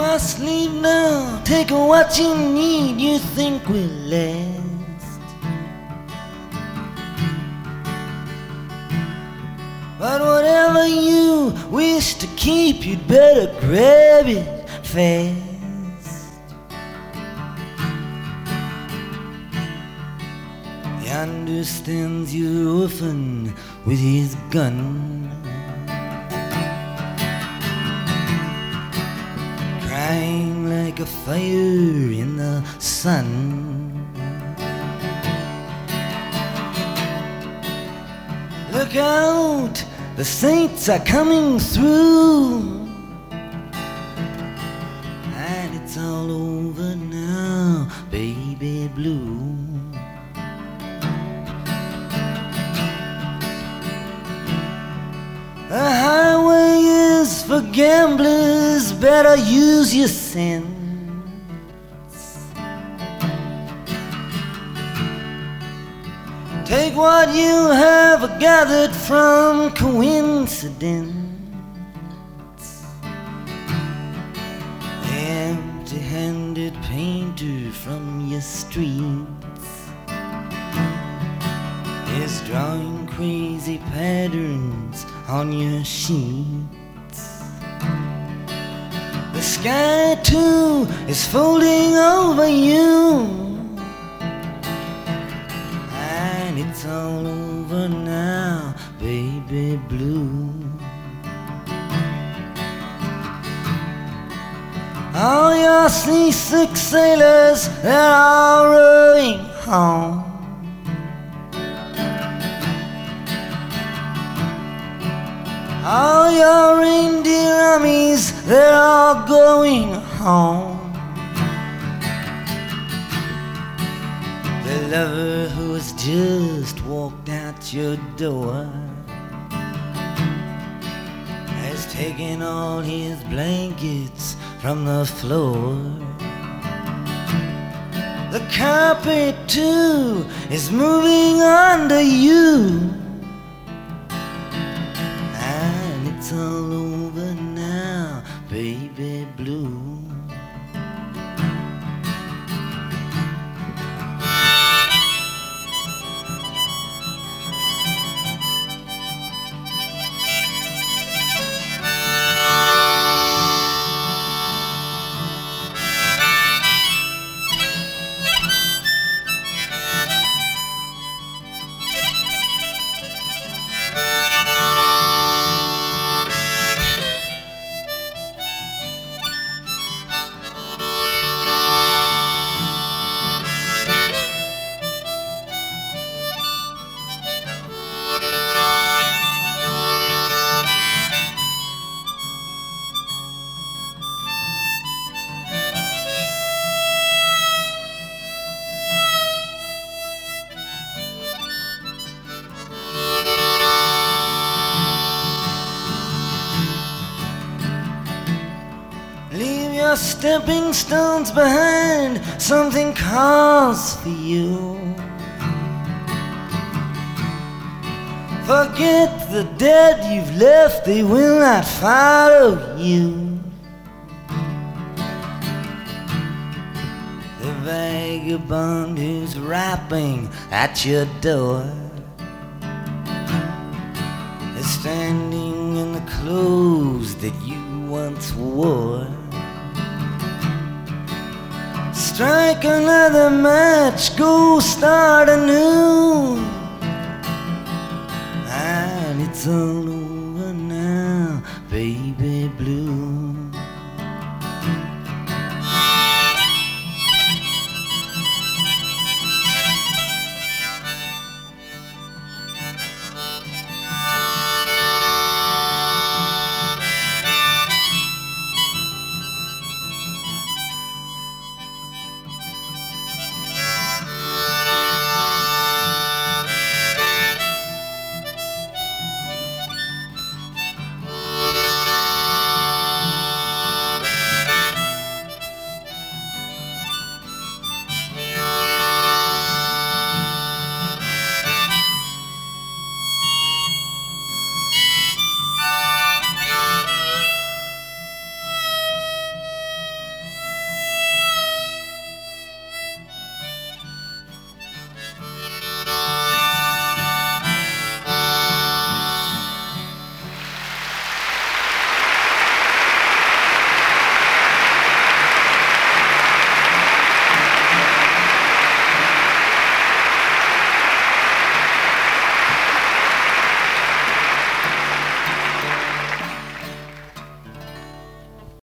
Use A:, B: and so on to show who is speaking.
A: must leave now. Take what you need, you think will last. But whatever you wish to keep, you'd better grab it fast. He understands your orphan with his gun, crying like a fire in the sun. Look out, the saints are coming through, and it's all over now, baby blue. The highway is for gamblers, better use your sense. Take what you have gathered from coincidence. The empty-handed painter from your streets is drawing crazy patterns on your sheets. The sky too is folding over you, and it's all over now, baby blue. All your seasick sailors, they're all rowing home. All your reindeer armies, they're all going home. The lover who has just walked out your door has taken all his blankets from the floor. The carpet too is moving under you, and it's all over now, baby blue. Leave your stepping stones behind, something calls for you. Forget the dead you've left, they will not follow you. The vagabond who's rapping at your door is standing in the clothes that you once wore. Strike another match, go start anew, and it's all over now, baby blue.